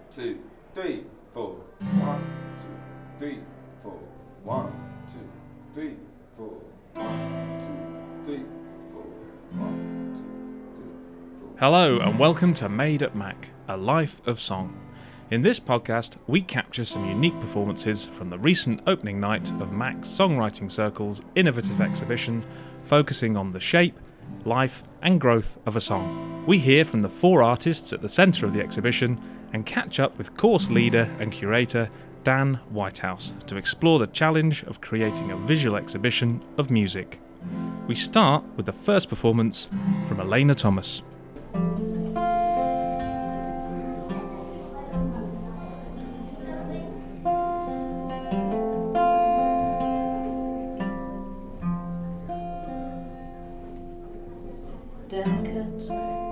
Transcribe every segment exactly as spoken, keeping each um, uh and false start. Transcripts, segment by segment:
two, three, four. One, two, three, four. One, two, three, four. One, two, three, four. One, two, three, four. Hello and welcome to Made at Mac, a life of song. In this podcast, we capture some unique performances from the recent opening night of Mac's Songwriting Circle's innovative exhibition, focusing on the shape, life and growth of a song. We hear from the four artists at the centre of the exhibition and catch up with course leader and curator Dan Whitehouse to explore the challenge of creating a visual exhibition of music. We start with the first performance from Elena Thomas. Delicate,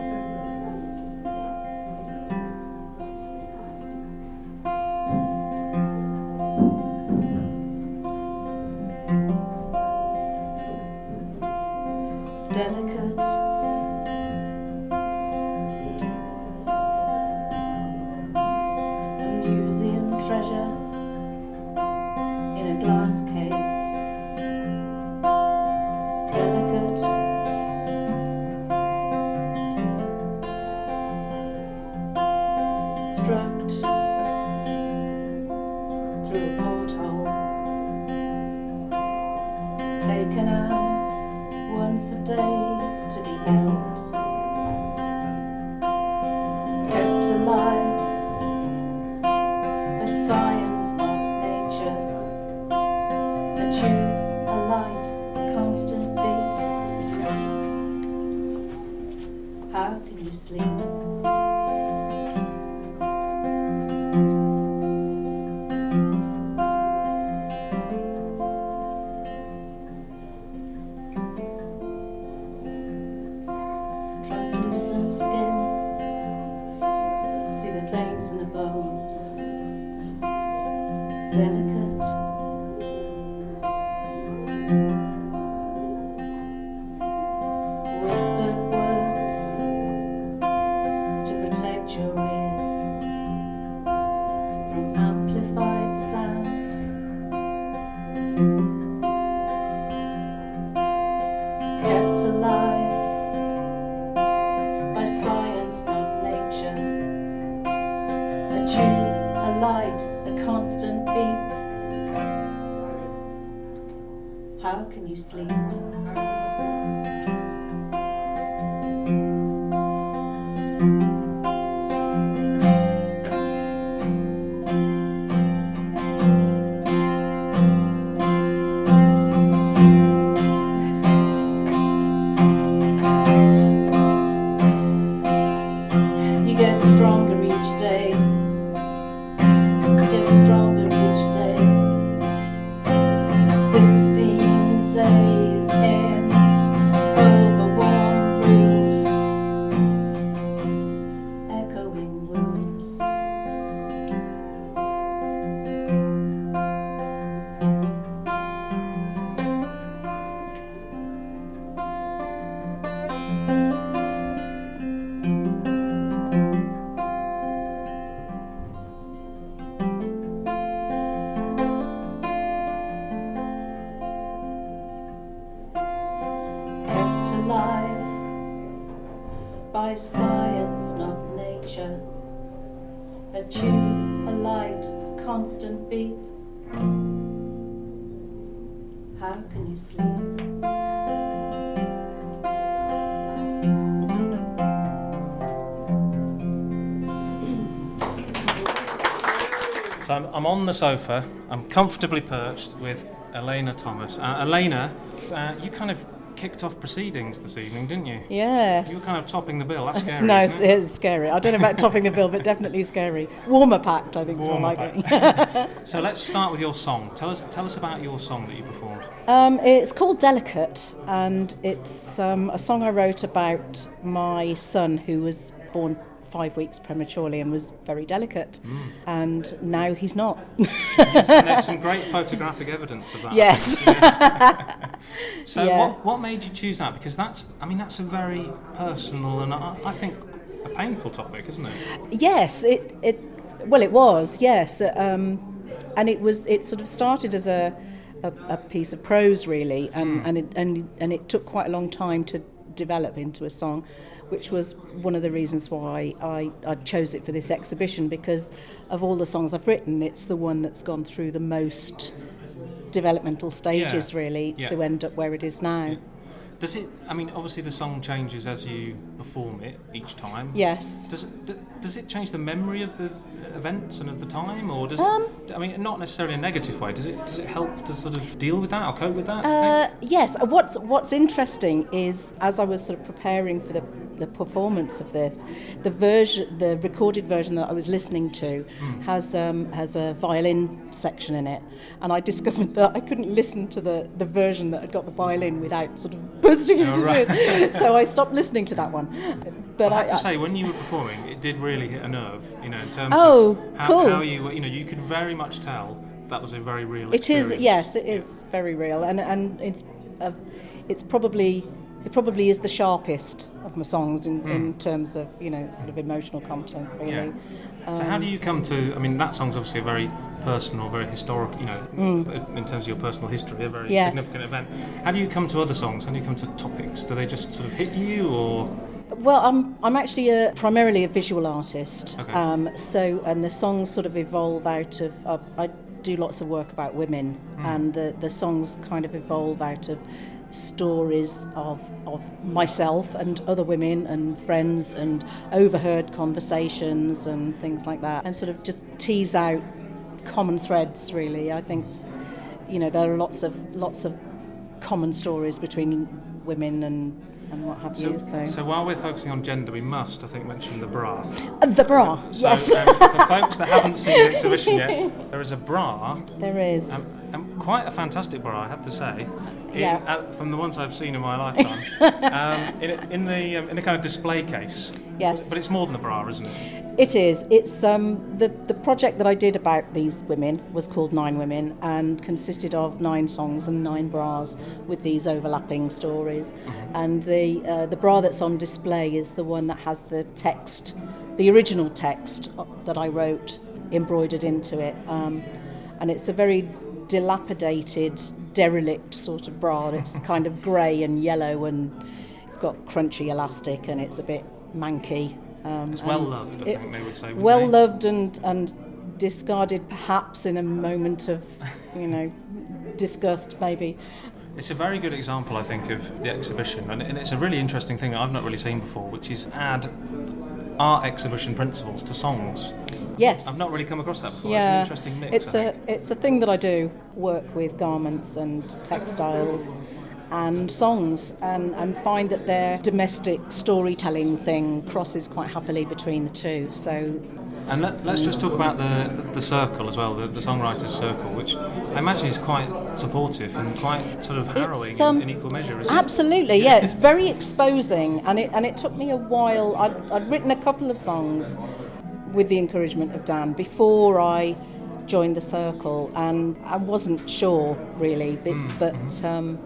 delicate, museum treasure in a glass case. Delicate, stroked through a porthole, taken out once a day to be held, kept alive by science, not nature, a tune, a light, a constant beat. How can you sleep? Translucent skin, see the veins and the bones. Delicate, whispered words to protect your ears from amplified sound. Kept alive by science, not nature, a tune, a light, a constant beat. How can you sleep? You get stronger each day. You get stronger each day. Sixteen days in over warm rooms, echoing rooms. Kept alive by science, not nature, a tune, a light, a constant beat. How can you sleep? So I'm, I'm on the sofa, I'm comfortably perched with Elena Thomas. Uh, Elena, uh, you kind of kicked off proceedings this evening, didn't you? Yes. You were kind of topping the bill. That's scary, no, it's, isn't it? it's scary. I don't know about topping the bill, but definitely scary. Warmer packed, I think, is what Warmer I'm packed. So let's start with your song. Tell us, tell us about your song that you performed. um, it's called Delicate, and it's um, a song I wrote about my son who was born five weeks prematurely and was very delicate. Mm. And now he's not. Yes, and there's some great photographic evidence of that. Yes. Yes. So Yeah. what, what made you choose that? Because that's, I mean, that's a very personal and I, I think a painful topic, isn't it? Yes, it, it Well, it was, yes, um, and it was. It sort of started as a a, a piece of prose, really, and Mm. and it, and and it took quite a long time to develop into a song, which was one of the reasons why I, I chose it for this exhibition, because of all the songs I've written, it's the one that's gone through the most developmental stages, Yeah. really, Yeah. to end up where it is now. Yeah. Does it? I mean, obviously the song changes as you perform it each time. Yes. Does it? D- does it change the memory of the events and of the time, or does Um, it? I mean, not necessarily a negative way. Does it? Does it help to sort of deal with that or cope with that? do you Uh, think? yes. What's What's interesting is, as I was sort of preparing for the the performance of this, the version, the recorded version that I was listening to, Hmm. has um, has a violin section in it, and I discovered that I couldn't listen to the, the version that had got the violin without sort of bursting into Oh, right. tears. So I stopped listening to that one. But I I, have to I- say, when you were performing, it did really hit a nerve. You know, in terms Oh, of how, cool. how you, were- you know, you could very much tell that was a very real It is, experience. yes, it is very real, and and it's uh, it's probably it probably is the sharpest of my songs in, in terms of, you know, sort of emotional content, really. Hmm. Yeah. So how do you come to? I mean, that song's obviously a very personal, very historic. You know, in terms of your personal history, a very Mm. Yes. significant event. How do you come to other songs? How do you come to topics? Do they just sort of hit you, or? Well, I'm I'm actually a, primarily a visual artist, Okay. um, so and the songs sort of evolve out of. Uh, I do lots of work about women, and the the songs kind of evolve out of stories of of myself and other women and friends and overheard conversations and things like that, and sort of just tease out common threads. Really, I think, you know, there are lots of lots of common stories between women and. and what have So, you. So, so while we're focusing on gender, we must, I think, mention the bra. Uh, the bra, So, yes, um, for folks that haven't seen the exhibition yet, there is a bra, there is. um, um, quite a fantastic bra, I have to say. In, Yeah. uh, from the ones I've seen in my lifetime, um, in, a- in the um, in a kind of display case. Yes. But it's more than a bra, isn't it? It is. It's um, the the project that I did about these women was called Nine Women and consisted of nine songs and nine bras with these overlapping stories. And the uh, the bra that's on display is the one that has the text, the original text that I wrote embroidered into it. Um, and it's a very dilapidated, derelict sort of bra. It's kind of grey and yellow, and it's got crunchy elastic, and it's a bit manky. Um, It's well and loved, I it- think they would say. wouldn't well they? loved and and discarded perhaps in a moment of, you know, disgust maybe. It's a very good example, I think, of the exhibition, and, and it's a really interesting thing that I've not really seen before, which is add art exhibition principles to songs. Yes. I've not really come across that before. Yeah, It's an interesting mix. It's I a think. it's a thing that I do, work with garments and textiles and songs, and, and find that their domestic storytelling thing crosses quite happily between the two. So And let, let's just talk about the the circle as well, the, the songwriters' circle, which I imagine is quite supportive and quite sort of harrowing It's, um, in, in equal measure, isn't absolutely, yeah, it's very exposing, and it and it took me a while. I'd, I'd written a couple of songs with the encouragement of Dan before I joined the circle, and I wasn't sure really, but, Mm, but mm-hmm. um,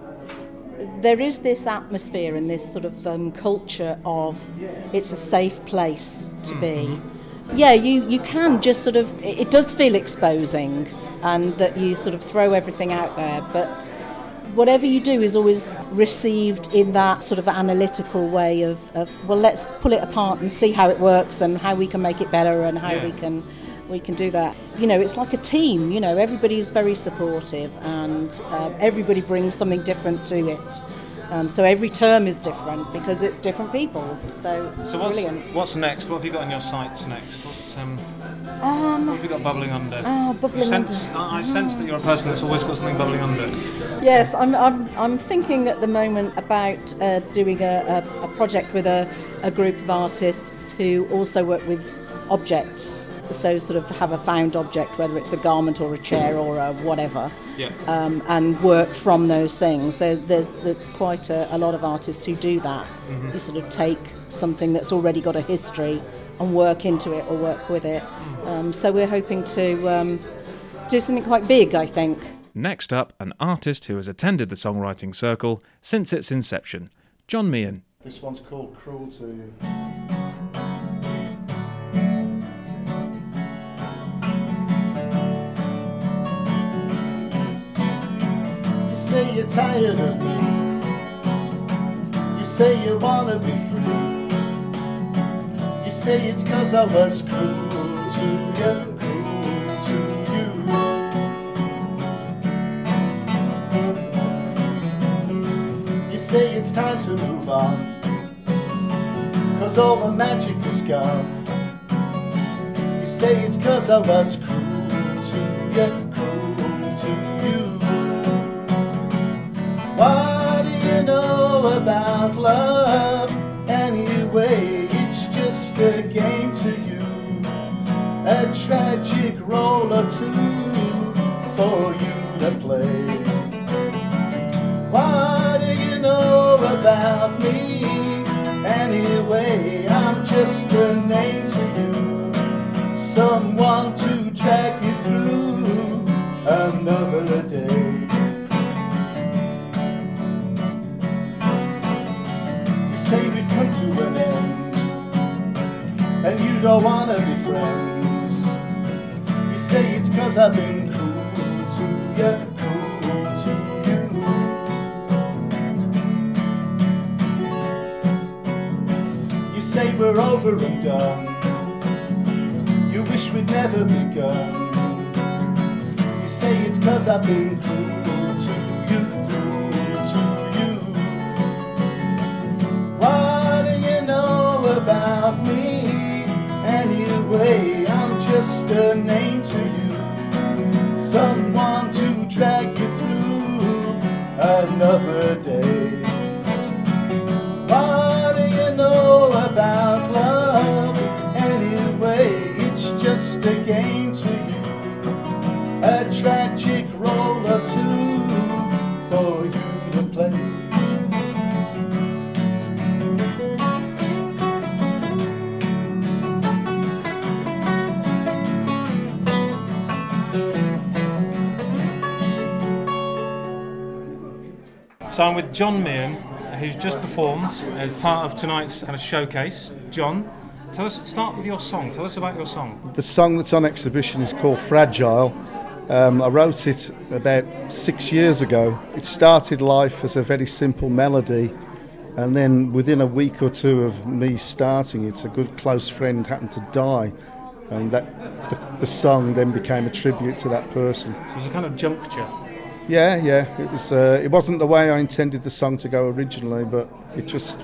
there is this atmosphere and this sort of um, culture of it's a safe place to Mm, be. mm-hmm. Yeah, you, you can just sort of, it, it does feel exposing, and that you sort of throw everything out there, but whatever you do is always received in that sort of analytical way of, of well, let's pull it apart and see how it works and how we can make it better and how Yeah. we can we can do that. You know, it's like a team, you know, everybody's very supportive, and uh, everybody brings something different to it. Um, so every term is different because it's different people. So it's So what's brilliant. what's next? What have you got on your sights next? What, um, Um, what have you got bubbling under? oh, bubbling You sense, under. I I sense that you're a person that's always got something bubbling under. Yes, I'm, I'm, I'm thinking at the moment about uh, doing a, a, a project with a, a group of artists who also work with objects. So sort of have a found object, whether it's a garment or a chair or a whatever, Yeah. um, and work from those things. There's, there's, there's quite a, a lot of artists who do that. Mm-hmm. You sort of take something that's already got a history and work into it or work with it. Um, so we're hoping to um, do something quite big, I think. Next up, an artist who has attended the Songwriting Circle since its inception, John Meehan. This one's called Cruelty. you're tired of me. You say you wanna be free. You say it's 'cause I was cruel to you, cruel to you. You say it's time to move on, 'cause all the magic is gone. You say it's 'cause I was cruel to you, cruel to you. What do you know about love anyway? It's just a game to you, a tragic role or two for you to play. What do you know about me anyway? I'm just a name to you, someone to drag you through another day. You say we've come to an end, and you don't wanna be friends. You say it's 'cause I've been cruel to you, cruel to you. You say we're over and done. You wish we'd never begun. You say it's 'cause I've been cruel to you, cruel to you. What do you know about me anyway? I'm just a name to you, someone to drag you through another day. What do you know about love anyway? It's just a game to you, a tragic role or two for you to play. So I'm with John Meehan, who's just performed as part of tonight's kind of showcase. John, tell us, start with your song. Tell us about your song. The song that's on exhibition is called Fragile. Um, I wrote it about six years ago. It started life as a very simple melody, and then within a week or two of me starting it, a good close friend happened to die, and that the, the song then became a tribute to that person. So it was a kind of juncture. Yeah, yeah. It was. Uh, it wasn't the way I intended the song to go originally, but it just.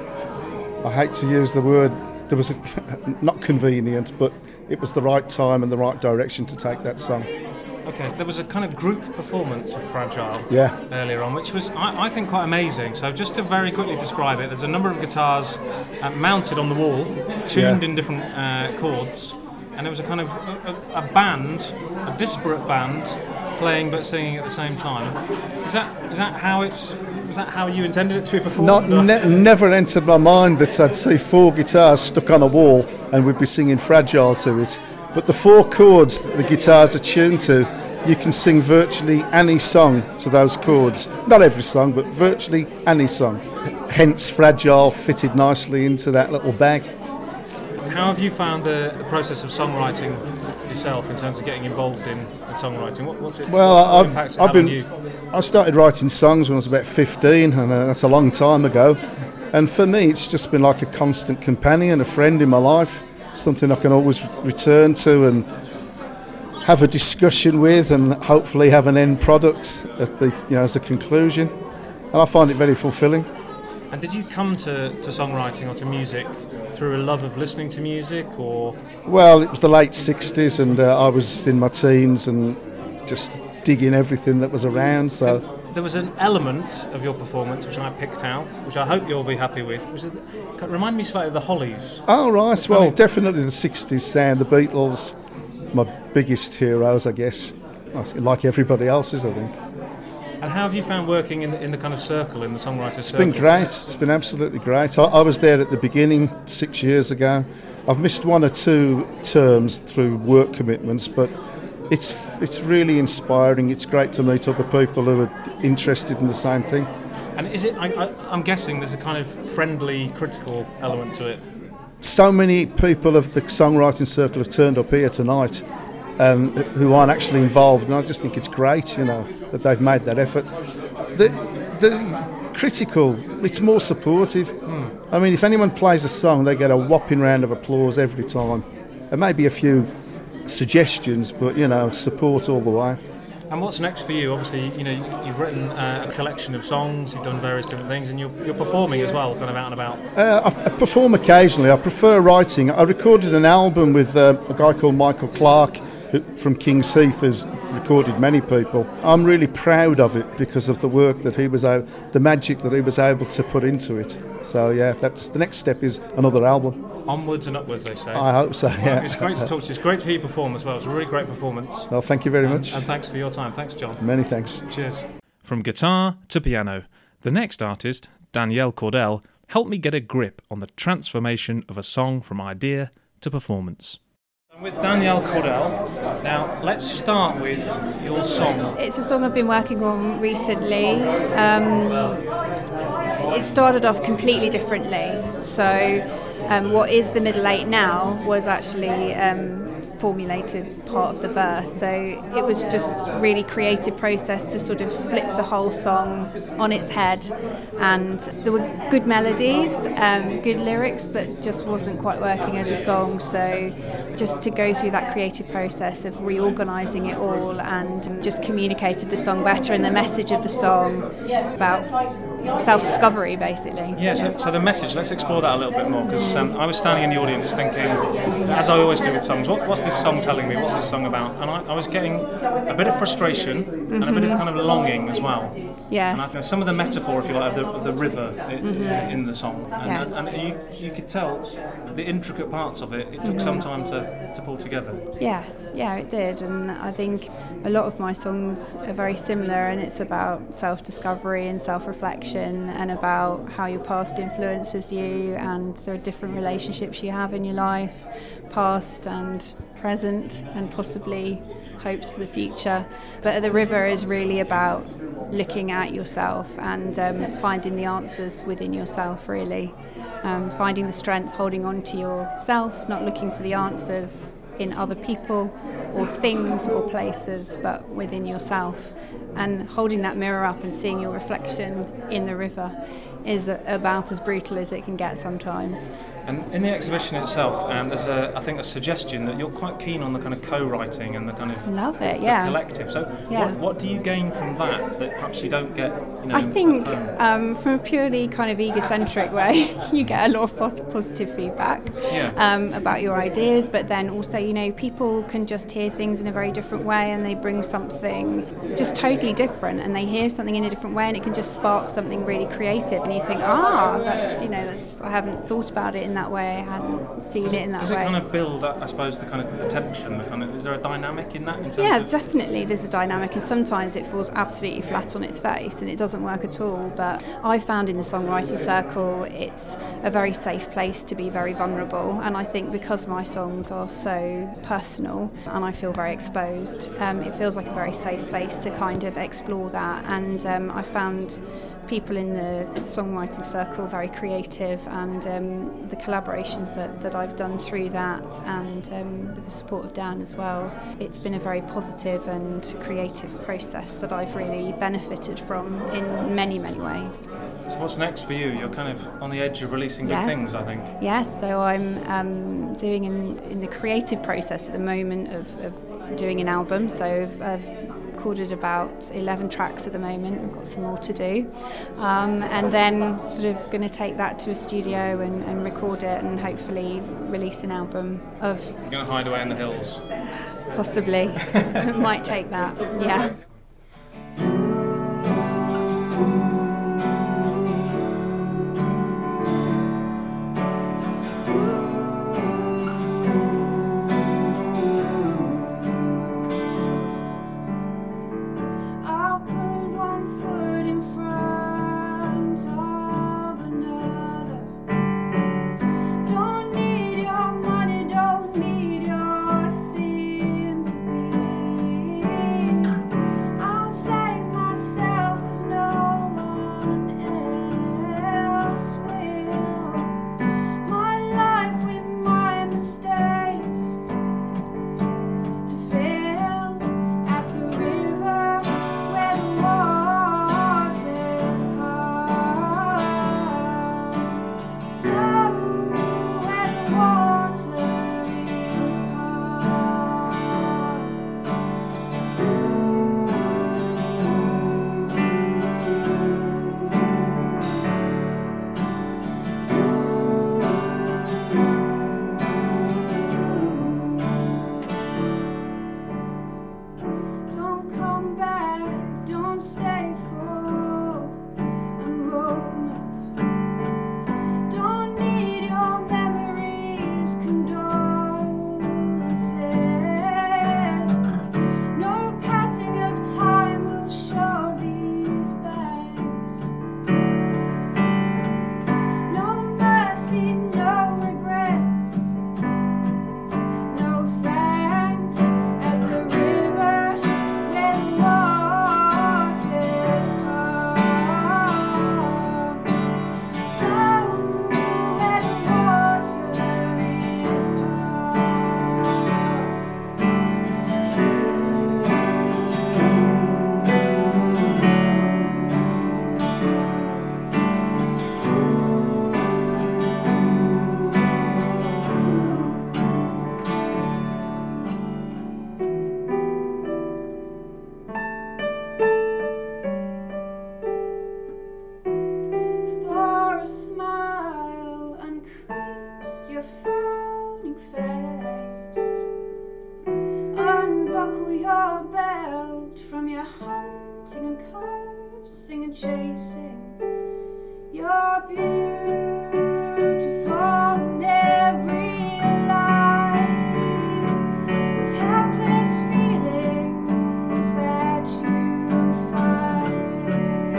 I hate to use the word. There was a, not convenient, but it was the right time and the right direction to take that song. Okay, there was a kind of group performance of Fragile Yeah. earlier on, which was, I, I think, quite amazing. So just to very quickly describe it, there's a number of guitars uh, mounted on the wall, tuned Yeah. in different uh, chords, and there was a kind of a, a, a band, a disparate band, playing but singing at the same time. Is that is that how it's is that how you intended it to be performed? Not ne- never entered my mind that I'd see four guitars stuck on a wall and we'd be singing Fragile to it. But the four chords that the guitars are tuned to, you can sing virtually any song to those chords. Not every song, but virtually any song. Hence, Fragile fitted nicely into that little bag. How have you found the, the process of songwriting yourself in terms of getting involved in, in songwriting? What, what's it? Well, what, what I've, impacts it I've have on been. you? I started writing songs when I was about fifteen, and uh, that's a long time ago. And for me, it's just been like a constant companion, a friend in my life, something I can always return to and have a discussion with, and hopefully have an end product at the, you know, as a conclusion. And I find it very fulfilling. And did you come to, to songwriting or to music through a love of listening to music, or? Well, it was the late sixties, and uh, I was in my teens and just digging everything that was around. So there was an element of your performance which I picked out, which I hope you'll be happy with, which is, remind me slightly of the Hollies. Oh right, well, definitely the sixties sound, the Beatles, my biggest heroes, I guess, like everybody else's, I think. And how have you found working in the, in the kind of circle, in the songwriter's It's circle? been great. It's been absolutely great. I, I was there at the beginning six years ago. I've missed one or two terms through work commitments, but it's it's really inspiring. It's great to meet other people who are interested in the same thing. And is it? I, I, I'm guessing there's a kind of friendly, critical element to it. So many people of the songwriting circle have turned up here tonight, um, who aren't actually involved, and I just think it's great, you know, that they've made that effort. the, the critical, it's more supportive. Mm. I mean, if anyone plays a song, they get a whopping round of applause every time. There may be a few suggestions, but, you know, support all the way. And what's next for you? Obviously, you know, you've written uh, a collection of songs, you've done various different things, and you're, you're performing as well, kind of out and about. Uh, I, I perform occasionally. I prefer writing. I recorded an album with uh, a guy called Michael Clark who, from King's Heath, who's recorded many people. I'm really proud of it because of the work that he was able, the magic that he was able to put into it. So yeah, that's the next step is another album. Onwards and upwards, they say. I hope so, yeah. Well, it's great to talk to you. It's great to hear you perform as well. It's a really great performance. Well, thank you very and, much. And thanks for your time. Thanks, John. Many thanks. Cheers. From guitar to piano, the next artist, Danielle Cordell, helped me get a grip on the transformation of a song from idea to performance. I'm with Danielle Cordell. Now, let's start with your song. It's a song I've been working on recently. Um, it started off completely differently. So um, what is the middle eight now was actually um, formulated part of the verse. So it was just really creative process to sort of flip the whole song on its head. And there were good melodies, um, good lyrics, but just wasn't quite working as a song. So just to go through that creative process of reorganising it all and just communicated the song better and the message of the song about self-discovery, basically. Yeah, so, so the message, let's explore that a little bit more, because um, I was standing in the audience thinking, as I always do with songs, what, what's this song telling me, what's this song about? And I, I was getting a bit of frustration mm-hmm. and a bit of kind of longing as well. Yes. And I, you know, some of the metaphor, if you like, of the, of the river in, mm-hmm. in the song. And, yes. and, and you, you could tell the intricate parts of it, it took mm-hmm. some time to, to pull together. Yes, yeah, it did. And I think a lot of my songs are very similar, and it's about self-discovery and self-reflection and about how your past influences you, and there are different relationships you have in your life, past and present, and possibly hopes for the future. But the river is really about looking at yourself and um, finding the answers within yourself, really. Um, finding the strength, holding on to yourself, not looking for the answers in other people or things or places, but within yourself. And holding that mirror up and seeing your reflection in the river is about as brutal as it can get sometimes. And in the exhibition itself, um, there's a, I think, a suggestion that you're quite keen on the kind of co-writing and the kind of love it, the yeah. collective. So, yeah. what, what do you gain from that that perhaps you don't get? You know, I think um, from a purely kind of egocentric way, you get a lot of pos- positive feedback yeah. um, about your ideas, but then also, you know, people can just hear things in a very different way, and they bring something just totally different, and they hear something in a different way, and it can just spark something really creative, and you think, ah, that's, you know, that's, I haven't thought about it in that way, I hadn't seen does it in that does way. Does it kind of build up, I suppose, the kind of the tension, the kind of, is there a dynamic in that? In terms yeah, of definitely there's a dynamic, and sometimes it falls absolutely flat on its face and it doesn't work at all, but I found in the songwriting circle it's a very safe place to be very vulnerable, and I think because my songs are so personal and I feel very exposed, um, it feels like a very safe place to kind of explore that, and um, I found people in the songwriting circle very creative, and um, the collaborations that, that I've done through that, and um, with the support of Dan as well, it's been a very positive and creative process that I've really benefited from in many, many ways. So what's next for you? You're kind of on the edge of releasing yes. big things, I think. Yes, so I'm um, doing in, in the creative process at the moment of, of doing an album, so I've, I've recorded about eleven tracks at the moment. I've got some more to do, um, and then sort of going to take that to a studio and, and record it, and hopefully release an album of. You're going to hide away in the hills. Possibly, might take that. Yeah. from your hunting and cursing and chasing. You're beautiful in every line, with helpless feelings that you find.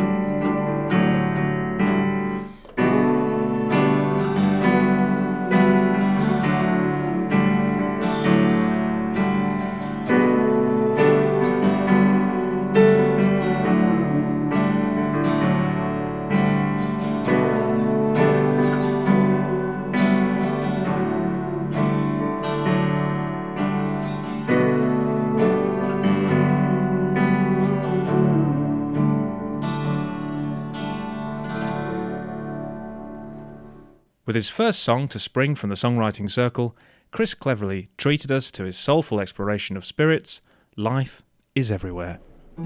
With his first song to spring from the songwriting circle, Chris cleverly treated us to his soulful exploration of spirits. Life is everywhere.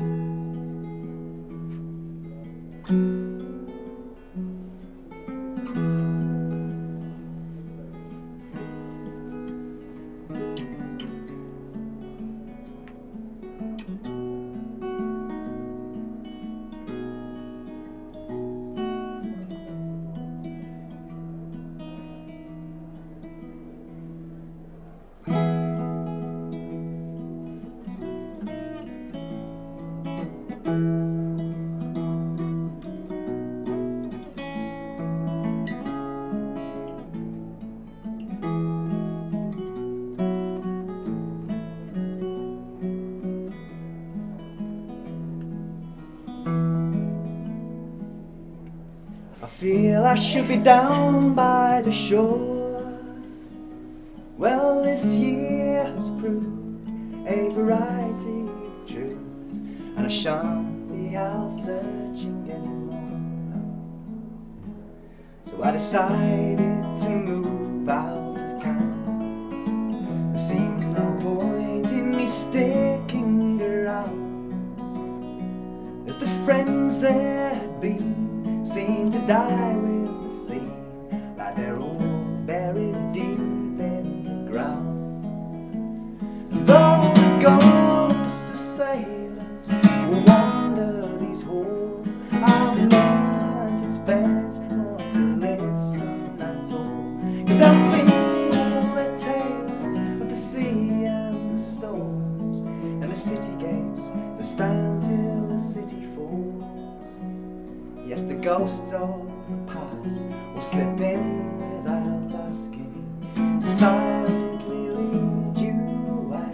I feel I should be down by the shore. Well, this year has proved a variety of truths, and I shan't be out searching anymore. So I decided to move out of town. There seemed no point in me sticking around, as the friends there had been seem to die with the sea, like they're all buried deep in the ground. And though the ghosts of sailors will wander these halls, I've learned it's best not to listen at all, 'cause they'll sing all their tales of the sea and the storms, and the city gates that stand till the city falls. Yes, the ghosts of the past will slip in without asking, to silently lead you away.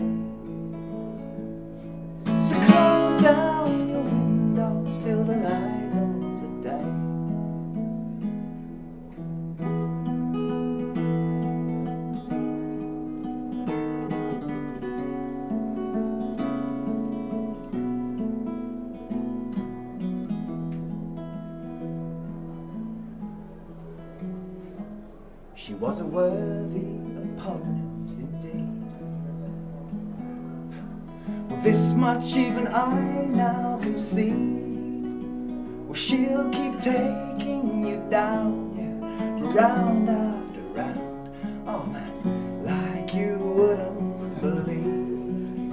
So close down your windows till the light of the day. She was a worthy opponent indeed. Well, this much even I now concede. Well, she'll keep taking you down, yeah, for round after round. Oh man, like you wouldn't believe.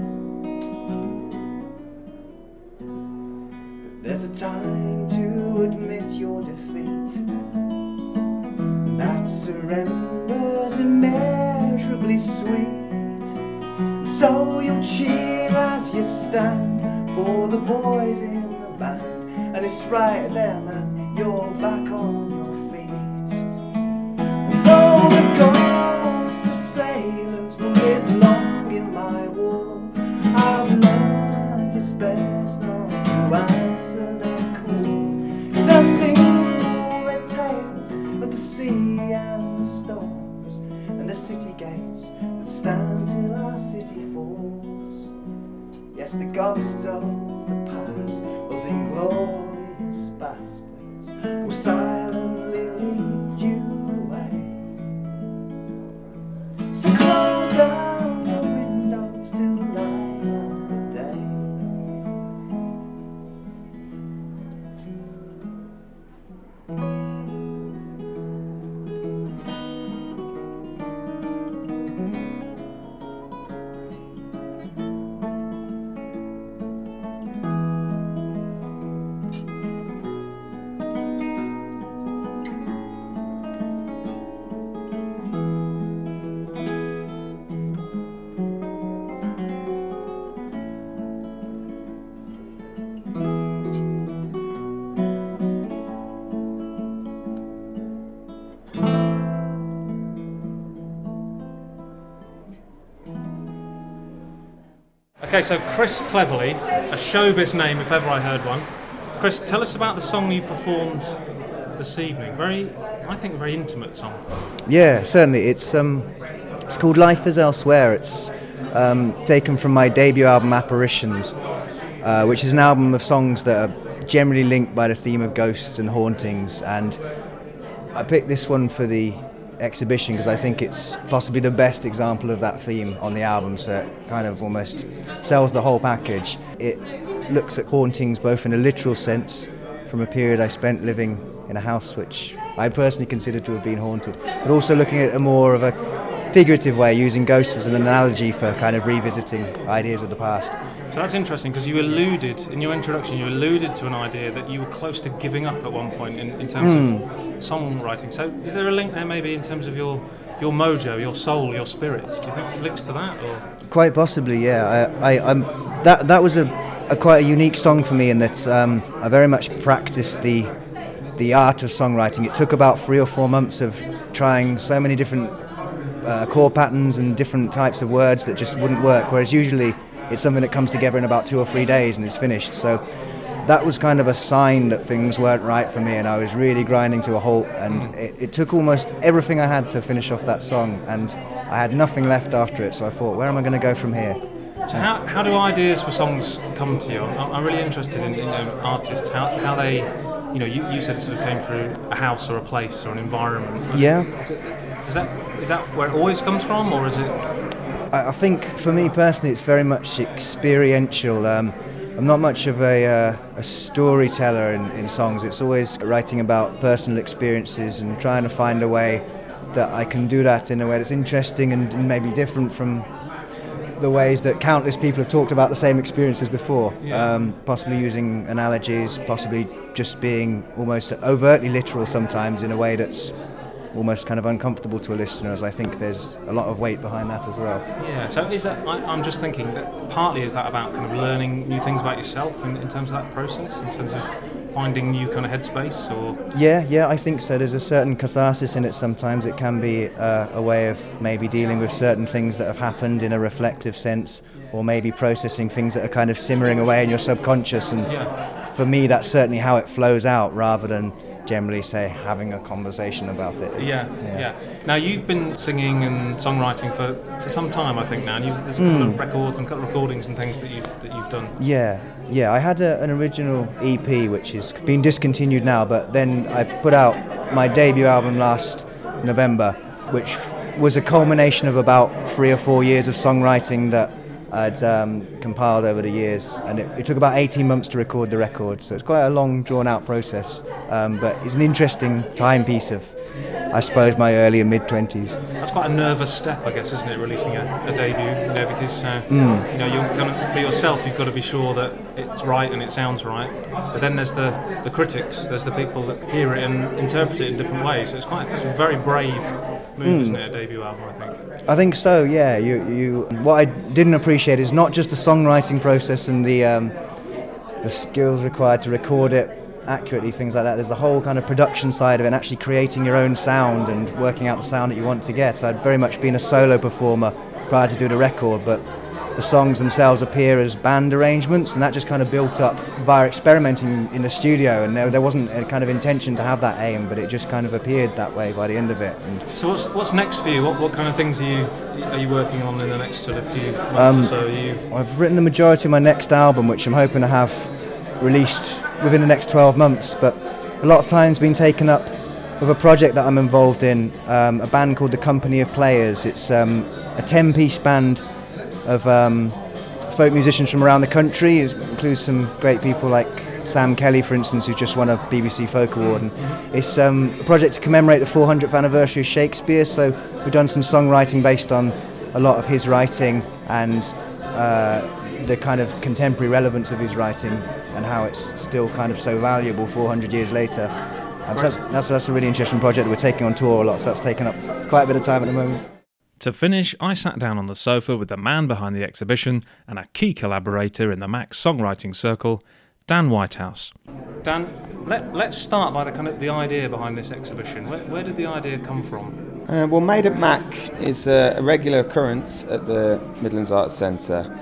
But there's a time to admit your defeat. That surrender's immeasurably sweet. So you'll cheer as you stand for the boys in the band, and it's right there, man, you're back on your feet. And though the ghosts of sailors will live long in my walls, I've learned it's best not to answer their calls, 'cause they'll sing all their tales of the sea and the storms, and the city gates that stand till our city falls. Yes, the ghosts of the past, those inglorious bastards, will silently lead you away. So close down your windows till the light of the day. Okay, so Chris Cleverly, a showbiz name if ever I heard one. Chris, tell us about the song you performed this evening. Very, I think, a very intimate song. Yeah, certainly. It's um, it's called Life is Elsewhere. It's um, taken from my debut album Apparitions, uh, which is an album of songs that are generally linked by the theme of ghosts and hauntings. And I picked this one for the exhibition because I think it's possibly the best example of that theme on the album, so it kind of almost sells the whole package. It looks at hauntings both in a literal sense, from a period I spent living in a house which I personally consider to have been haunted, but also looking at a more of a figurative way, using ghosts as an analogy for kind of revisiting ideas of the past. So that's interesting, because you alluded, in your introduction, you alluded to an idea that you were close to giving up at one point in, in terms mm. of songwriting. So is there a link there maybe in terms of your your mojo, your soul, your spirit? Do you think it links to that? Or? Quite possibly, yeah. I, I, I'm, that that was a, a quite a unique song for me in that um, I very much practiced the the art of songwriting. It took about three or four months of trying so many different uh, chord patterns and different types of words that just wouldn't work, whereas usually it's something that comes together in about two or three days and is finished. So that was kind of a sign that things weren't right for me, and I was really grinding to a halt, and it, it took almost everything I had to finish off that song, and I had nothing left after it, so I thought, where am I going to go from here? So how how do ideas for songs come to you? I'm, I'm really interested in, in um, artists, how, how they, you know, you, you said it sort of came through a house or a place or an environment. Yeah. Is, it, does that, is that where it always comes from, or is it? I, I think for me personally it's very much experiential. Um, I'm not much of a, uh, a storyteller in, in songs. It's always writing about personal experiences and trying to find a way that I can do that in a way that's interesting and, and maybe different from the ways that countless people have talked about the same experiences before. Yeah. Um, possibly using analogies, possibly just being almost overtly literal sometimes in a way that's almost kind of uncomfortable to a listener, as I think there's a lot of weight behind that as well. Yeah, so is that, I, I'm just thinking that partly is that about kind of learning new things about yourself in, in terms of that process, in terms of finding new kind of headspace, or? Yeah, yeah, I think so. There's a certain catharsis in it sometimes. It can be uh, a way of maybe dealing with certain things that have happened in a reflective sense, or maybe processing things that are kind of simmering away in your subconscious, and yeah. For me that's certainly how it flows out, rather than generally say having a conversation about it. Yeah, yeah. yeah. Now you've been singing and songwriting for, for some time, I think now, and you've, there's a couple mm. of records and a couple of recordings and things that you've that you've done. Yeah, yeah. I had a, an original E P which has been discontinued now, but then I put out my debut album last November, which was a culmination of about three or four years of songwriting that I'd um, compiled over the years, and it, it took about eighteen months to record the record, so it's quite a long, drawn-out process, um, but it's an interesting timepiece of, I suppose, my early and mid-twenties. That's quite a nervous step, I guess, isn't it, releasing a, a debut, you know, because, uh, mm. you know, you're kind of, for yourself, you've got to be sure that it's right and it sounds right, but then there's the, the critics, there's the people that hear it and interpret it in different ways, so it's quite, it's a very brave move, mm. isn't it, a debut album, I think? I think so, yeah. You, you. What I didn't appreciate is not just the songwriting process and the um, the skills required to record it accurately, things like that. There's the whole kind of production side of it, and actually creating your own sound and working out the sound that you want to get. So I'd very much been a solo performer prior to do the record, but the songs themselves appear as band arrangements, and that just kind of built up via experimenting in the studio, and there, there wasn't a kind of intention to have that aim, but it just kind of appeared that way by the end of it. And so what's what's next for you? What what kind of things are you are you working on in the next sort of few months um, or so? Are you... I've written the majority of my next album, which I'm hoping to have released within the next twelve months, but a lot of time's been taken up with a project that I'm involved in, um, a band called The Company of Players. It's um, a ten-piece band of um, folk musicians from around the country. It includes some great people like Sam Kelly, for instance, who just won a B B C Folk Award. And it's um, a project to commemorate the four hundredth anniversary of Shakespeare, so we've done some songwriting based on a lot of his writing and uh, the kind of contemporary relevance of his writing and how it's still kind of so valuable four hundred years later. Um, so that's, that's, that's a really interesting project that we're taking on tour a lot, so that's taken up quite a bit of time at the moment. To finish, I sat down on the sofa with the man behind the exhibition and a key collaborator in the Max songwriting circle, Dan Whitehouse. Dan, let, let's start by the kind of the idea behind this exhibition. Where, where did the idea come from? Uh, well, Made at Mac is a, a regular occurrence at the Midlands Arts Centre.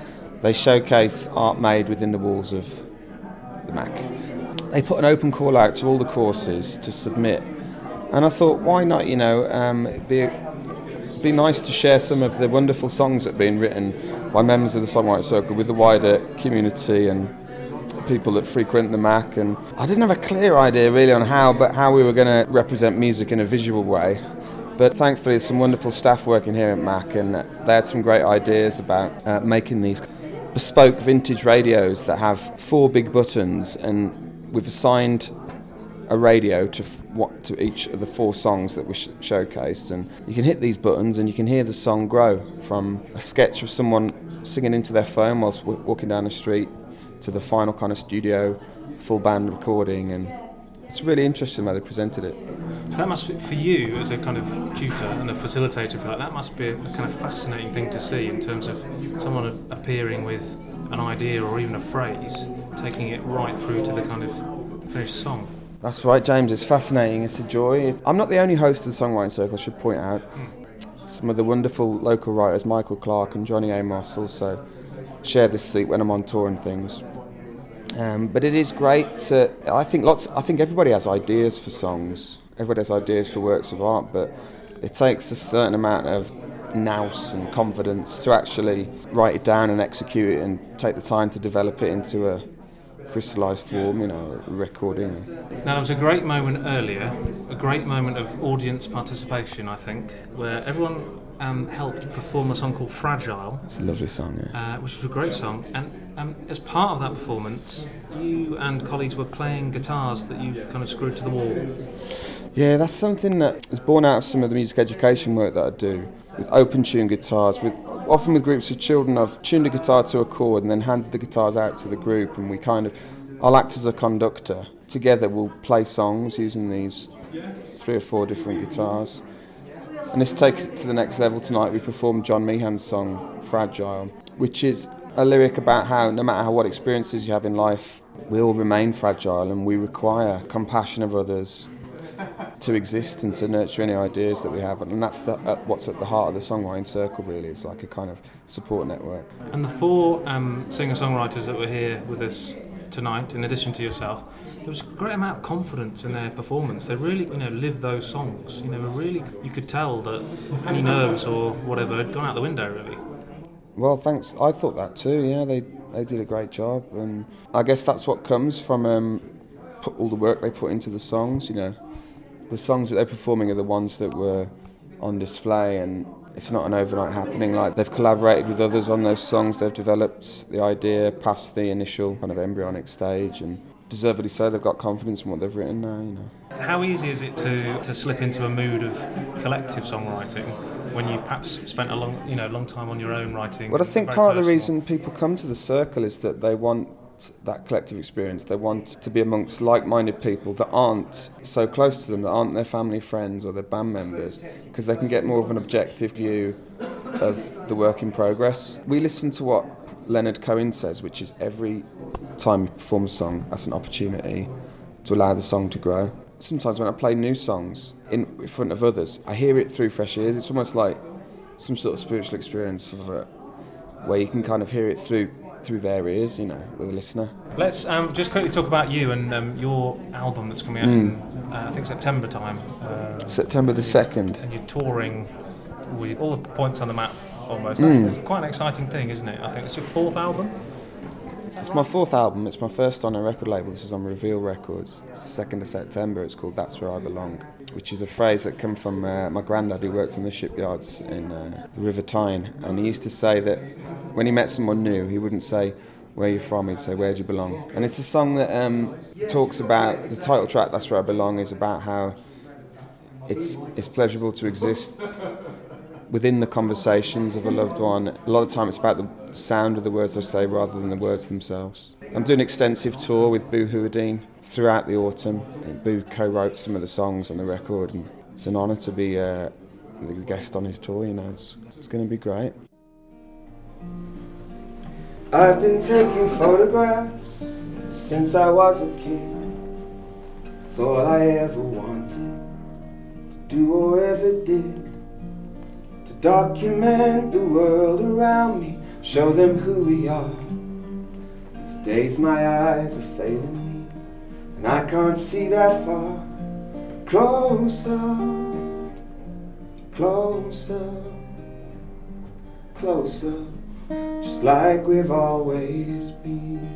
They showcase art made within the walls of the Mac. They put an open call out to all the courses to submit, and I thought, why not, you know, um, it'd be, it'd be nice to share some of the wonderful songs that have been written by members of the Songwriting Circle with the wider community and people that frequent the Mac. And I didn't have a clear idea really on how, but how we were going to represent music in a visual way. But thankfully there's some wonderful staff working here at Mac, and they had some great ideas about uh, making these bespoke vintage radios that have four big buttons, and we've assigned a radio to f- what to each of the four songs that we sh- showcased, and you can hit these buttons and you can hear the song grow from a sketch of someone singing into their phone whilst w- walking down the street to the final kind of studio full band recording, and it's really interesting how they presented it. So that must be, for you as a kind of tutor and a facilitator for that, that must be a kind of fascinating thing to see in terms of someone appearing with an idea or even a phrase, taking it right through to the kind of finished song. That's right, James, it's fascinating, it's a joy. I'm not the only host of the Songwriting Circle, I should point out. Mm. Some of the wonderful local writers, Michael Clark and Johnny Amos, also share this seat when I'm on tour and things. Um, but it is great to, I think lots, I think everybody has ideas for songs, everybody has ideas for works of art, but it takes a certain amount of nous and confidence to actually write it down and execute it and take the time to develop it into a crystallised form, you know, recording. Now there was a great moment earlier, a great moment of audience participation, I think, where everyone um, helped perform a song called Fragile. It's a lovely song, yeah. Uh, which was a great song, and um, as part of that performance, you and colleagues were playing guitars that you kind of screwed to the wall. Yeah, that's something that is born out of some of the music education work that I do, with open tune guitars, with often with groups of children. I've tuned a guitar to a chord and then handed the guitars out to the group, and we kind of, I'll act as a conductor. Together we'll play songs using these three or four different guitars. And this takes it to the next level. Tonight we performed John Meehan's song, Fragile, which is a lyric about how no matter how, what experiences you have in life, we all remain fragile and we require compassion of others to exist and to nurture any ideas that we have, and that's the, uh, what's at the heart of the Songwriting Circle really. It's like a kind of support network. And the four um, singer-songwriters that were here with us tonight, in addition to yourself, there was a great amount of confidence in their performance. They really, you know, lived those songs. You know, really, you could tell that any nerves or whatever had gone out the window, really. Well, thanks. I thought that too. Yeah, they they did a great job, and I guess that's what comes from um, put all the work they put into the songs. You know, the songs that they're performing are the ones that were on display, and it's not an overnight happening. Like, they've collaborated with others on those songs. They've developed the idea past the initial kind of embryonic stage, and deservedly so, they've got confidence in what they've written now. You know, how easy is it to to slip into a mood of collective songwriting when you've perhaps spent a long, you know, long time on your own writing? Well, I think part of the reason people come to the circle is that they want that collective experience. They want to be amongst like-minded people that aren't so close to them, that aren't their family, friends or their band members, because they can get more of an objective view of the work in progress. We listen to what Leonard Cohen says, which is every time you perform a song, that's an opportunity to allow the song to grow. Sometimes when I play new songs in front of others, I hear it through fresh ears. It's almost like some sort of spiritual experience of it, where you can kind of hear it through through their ears, you know, the listener. Let's um, just quickly talk about you and um, your album that's coming out mm. in, uh, I think, September time. Uh, September the second. And you're touring with all the points on the map, almost. Mm. It's quite an exciting thing, isn't it? I think it's your fourth album? It's my fourth album. It's my first on a record label. This is on Reveal Records. It's the second of September. It's called That's Where I Belong, which is a phrase that came from uh, my granddad, who worked in the shipyards in uh, the River Tyne. And he used to say that when he met someone new, he wouldn't say, "Where are you from?" He'd say, "Where do you belong?" And it's a song that um, talks about, the title track, That's Where I Belong, is about how it's it's pleasurable to exist within the conversations of a loved one. A lot of the time it's about the sound of the words they say rather than the words themselves. I'm doing an extensive tour with Boo Hewerdine throughout the autumn. And Boo co-wrote some of the songs on the record, and it's an honour to be uh, the guest on his tour. You know, it's, it's going to be great. I've been taking photographs since I was a kid. It's all I ever wanted to do or ever did. Document the world around me, show them who we are. These days my eyes are failing me, and I can't see that far. Closer, closer, closer, just like we've always been.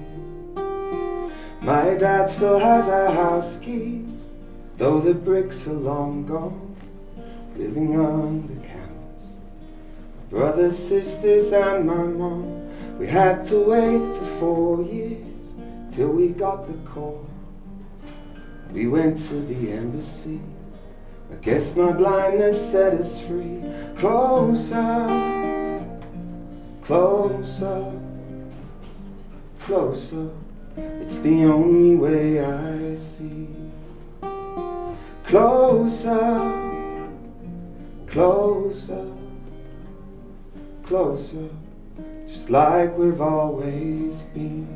My dad still has our house keys, though the bricks are long gone, living under canvas. My brothers, sisters and my mom, we had to wait for four years till we got the call. We went to the embassy, I guess my blindness set us free. Closer, closer, closer, it's the only way I see. Closer, closer, closer, just like we've always been.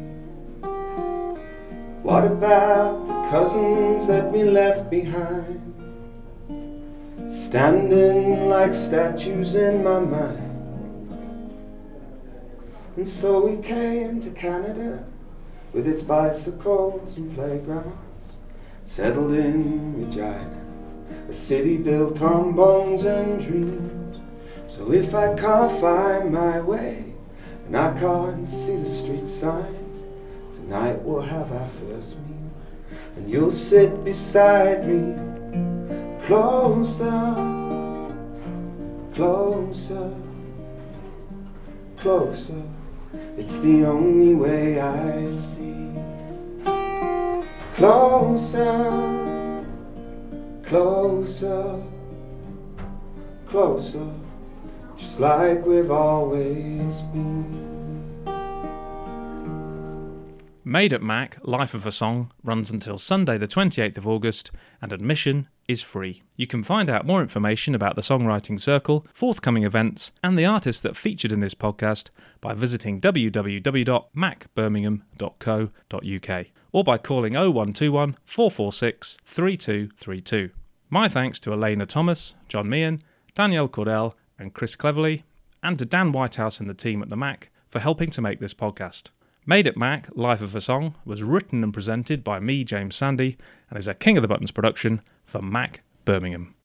What about the cousins that we left behind, standing like statues in my mind? And so we came to Canada with its bicycles and playgrounds, settled in Regina, a city built on bones and dreams. So if I can't find my way and I can't see the street signs, tonight we'll have our first meal, and you'll sit beside me. Closer, closer, closer, it's the only way I see. Closer, closer, closer, just like we've always been. Made at Mac, Life of a Song, runs until Sunday the twenty-eighth of August, and admission is free. You can find out more information about the Songwriting Circle, forthcoming events, and the artists that featured in this podcast by visiting w w w dot mac birmingham dot co dot u k or by calling oh one two one, four four six, three two three two. My thanks to Elena Thomas, John Meehan, Danielle Cordell, and Chris Cleverley, and to Dan Whitehouse and the team at the Mac for helping to make this podcast. Made at Mac, Life of a Song, was written and presented by me, James Sandy, and is a King of the Buttons production for Mac Birmingham.